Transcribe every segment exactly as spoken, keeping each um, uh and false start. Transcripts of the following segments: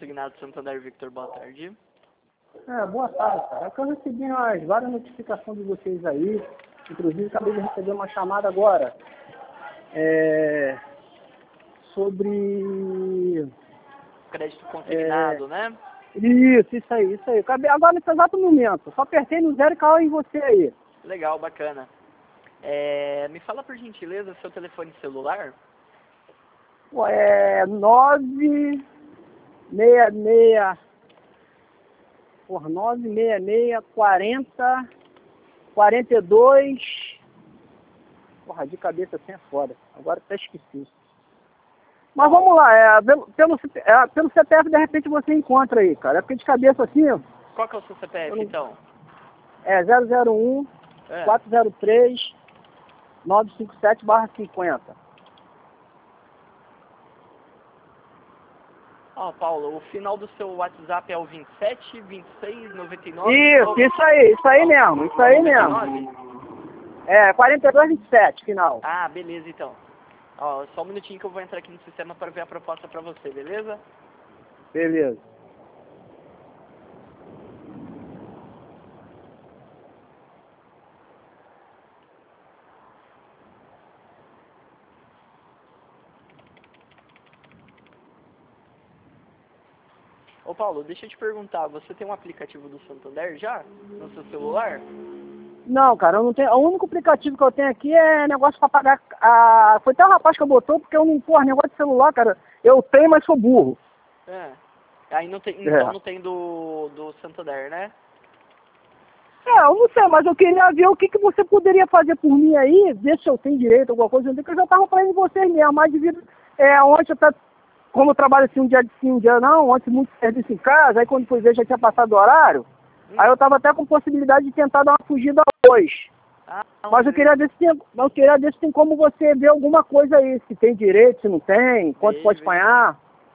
consignado Santander Victor, boa tarde. É, boa tarde, cara. É que eu recebi umas várias notificações de vocês aí. Inclusive, acabei de receber uma chamada agora. É, sobre... Crédito consignado, é, né? Isso, isso aí, isso aí. Acabei, agora, nesse exato momento. Só apertei no zero e caiu em você aí. Legal, bacana. É, me fala por gentileza seu telefone celular. Pô, é nove seis seis... Por nove seis seis, quarenta, quarenta e dois... Porra, de cabeça assim é foda. Agora até esqueci. Mas vamos lá, é, pelo, pelo, é, pelo C P F de repente você encontra aí, cara. É porque de cabeça assim, ó, Qual que é o seu C P F, não, então? é zero zero um, É. quatro zero três, nove cinco sete barra cinquenta. Ó, Paulo, o final do seu WhatsApp é o vinte e sete, vinte e seis, noventa e nove? Isso, ou, isso aí, isso aí ou, mesmo, isso aí noventa e mesmo. nove? É, quarenta e dois, vinte e sete, final. Ah, beleza, então. Ó, só um minutinho que eu vou entrar aqui no sistema para ver a proposta para você, beleza? Beleza. Ô, Paulo, deixa eu te perguntar, você tem um aplicativo do Santander já no seu celular? Não, cara, eu não tenho. O único aplicativo que eu tenho aqui é negócio pra pagar. A... Foi até o rapaz que botou, porque eu não, porra, negócio de celular, cara. Eu tenho, mas sou burro. É. Aí não tem, então É. não tem do, do Santander, né? É, eu não sei, mas eu queria ver o que, que você poderia fazer por mim aí, ver se eu tenho direito, alguma coisa, que eu já tava falando de vocês mesmo, mas devido, é, ontem eu tá, como eu trabalho assim um dia de sim, um dia não, ontem muito serviço em casa, aí quando fui ver já tinha passado o horário, Hum. aí eu tava até com possibilidade de tentar dar uma fugida hoje. Ah, não, Mas eu queria ver se tem, eu queria ver se tem como você ver alguma coisa aí, se tem direito, se não tem, quanto Vê, pode vê apanhar.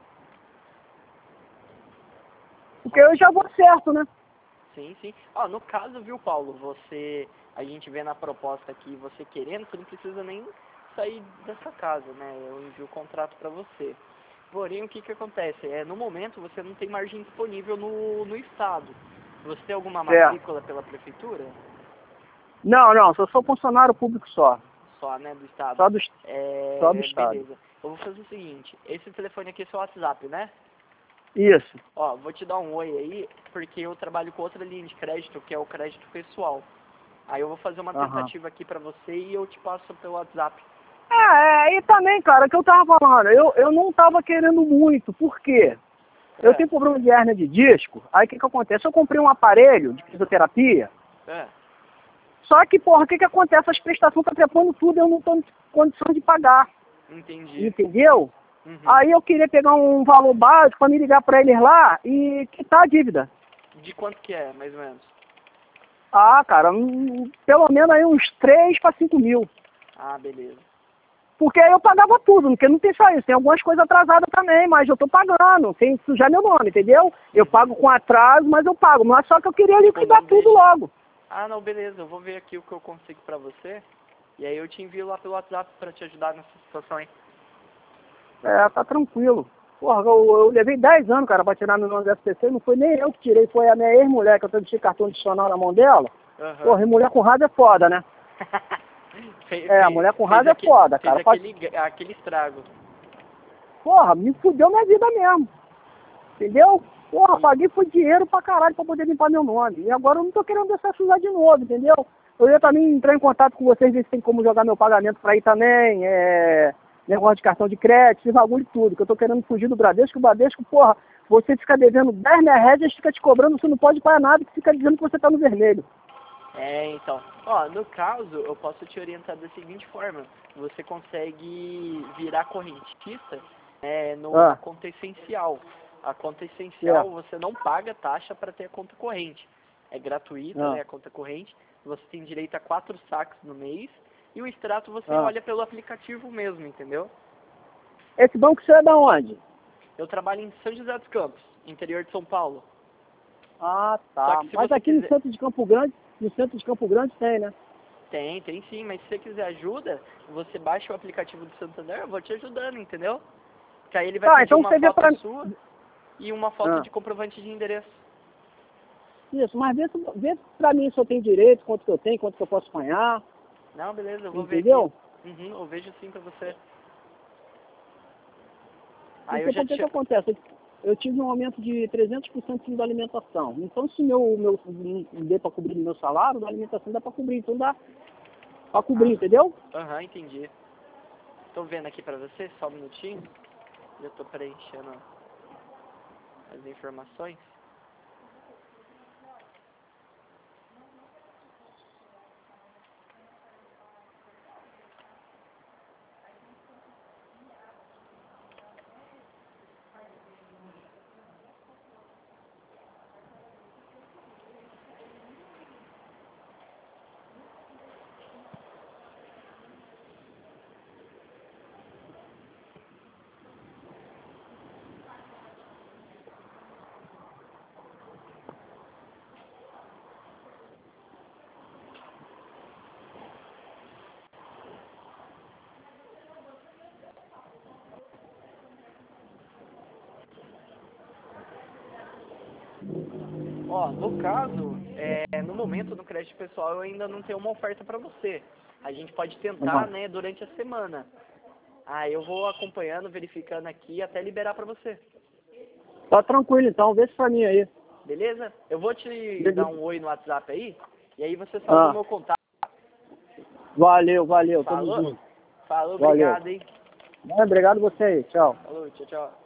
Porque eu já vou certo, né? Sim, sim. Ó, no caso, viu, Paulo, você, a gente vê na proposta aqui, você querendo, você não precisa nem sair dessa casa, né? Eu envio o contrato para você. Porém, o que que acontece? É, no momento, você não tem margem disponível no, no estado. Você tem alguma Certo. matrícula pela prefeitura? Não, não, só sou funcionário público só. Só, né, do estado. Só do, só do É, estado. beleza. Eu vou fazer o seguinte, esse telefone aqui é seu WhatsApp, né? Isso. Ó, vou te dar um oi aí, porque eu trabalho com outra linha de crédito, que é o crédito pessoal. Aí eu vou fazer uma Aham. tentativa aqui pra você e eu te passo pelo WhatsApp. É, é, e também, cara, que eu tava falando, eu, eu não tava querendo muito, por quê? Eu É, tenho problema de hérnia de disco, aí o que que acontece? Eu comprei um aparelho de fisioterapia, é, só que, porra, o que que acontece? As prestações estão trepando tudo, eu não tô em condição de pagar, entendi. entendeu? Uhum. Aí eu queria pegar um valor básico pra me ligar pra eles lá e quitar a dívida. De quanto que é, mais ou menos? Ah, cara, um, pelo menos aí uns três para cinco mil. Ah, beleza. Porque aí eu pagava tudo, porque não tem só isso, tem algumas coisas atrasadas também, mas eu tô pagando, sem sujar meu nome, entendeu? Eu Uhum. pago com atraso, mas eu pago, mas só que eu queria Tipo, liquidar não tudo deixa. logo. Ah, não, beleza. Eu vou ver aqui o que eu consigo pra você. E aí eu te envio lá pelo WhatsApp pra te ajudar nessa situação aí. É, tá tranquilo. Porra, eu, eu levei dez anos, cara, pra tirar meu nome do S P C, não foi nem eu que tirei, foi a minha ex-mulher, que eu deixei cartão adicional na mão dela. Aham. Porra, e mulher com raiva é foda, né? Fe- É, a fe- mulher com fez raiva é aque- foda, Fez cara. Pode... aquele, aquele estrago. Porra, me fudeu minha vida mesmo. Entendeu? Porra, paguei foi dinheiro pra caralho pra poder limpar meu nome. E agora eu não tô querendo deixar sujar de novo, entendeu? Eu ia também entrar em contato com vocês, ver se tem como jogar meu pagamento pra ir também, é... negócio de cartão de crédito, esse bagulho tudo, que eu tô querendo fugir do Bradesco. O Bradesco, porra, você fica devendo dez mil reais, eles ficam te cobrando, você não pode pagar nada, que fica dizendo que você tá no vermelho. É, então. Ó, no caso, eu posso te orientar da seguinte forma. Você consegue virar correntista é, no, Ah, na conta essencial. A conta essencial, certo. você não paga taxa para ter a conta corrente. É gratuita, Ah, né, a conta corrente. Você tem direito a quatro saques no mês. E o extrato você ah. olha pelo aplicativo mesmo, entendeu? Esse banco você é da onde? Eu trabalho em São José dos Campos, interior de São Paulo. Ah, Só tá. que se Mas você aqui no quiser... centro de Campo Grande, no centro de Campo Grande tem, né? Tem, tem sim, mas se você quiser ajuda, você baixa o aplicativo do Santander, eu vou te ajudando, entendeu? Que aí ele vai Tá, pedir então uma você vê foto pra... sua. e uma foto Ah. de comprovante de endereço. Isso, mas vê, se- vê pra mim se eu tenho direito, quanto que eu tenho, quanto que eu posso apanhar. Não, beleza, eu vou Entendeu? ver aqui. Uhum, eu vejo sim pra você. Aí Porque eu já o que te... que acontece? Eu eu tive um aumento de trezentos por cento da alimentação. Então, se meu, meu não dê para cobrir meu salário, da alimentação dá para cobrir. Então, dá para cobrir, Ah. entendeu? Aham, entendi. Tô vendo aqui pra você, só um minutinho. Já tô preenchendo as informações. Ó, no caso, é, no momento no crédito pessoal eu ainda não tenho uma oferta pra você. A gente pode tentar, Uhum. né, durante a semana. Aí eu vou acompanhando, verificando aqui até liberar pra você. Tá tranquilo, então. Vê se pra mim aí. Beleza? Eu vou te Beleza. dar um oi no WhatsApp aí, e aí você salva o Ah, meu contato. valeu, valeu. Tamo Falou? junto. Falou, Valeu. obrigado, hein? Obrigado você aí. Tchau. Falou, tchau, tchau.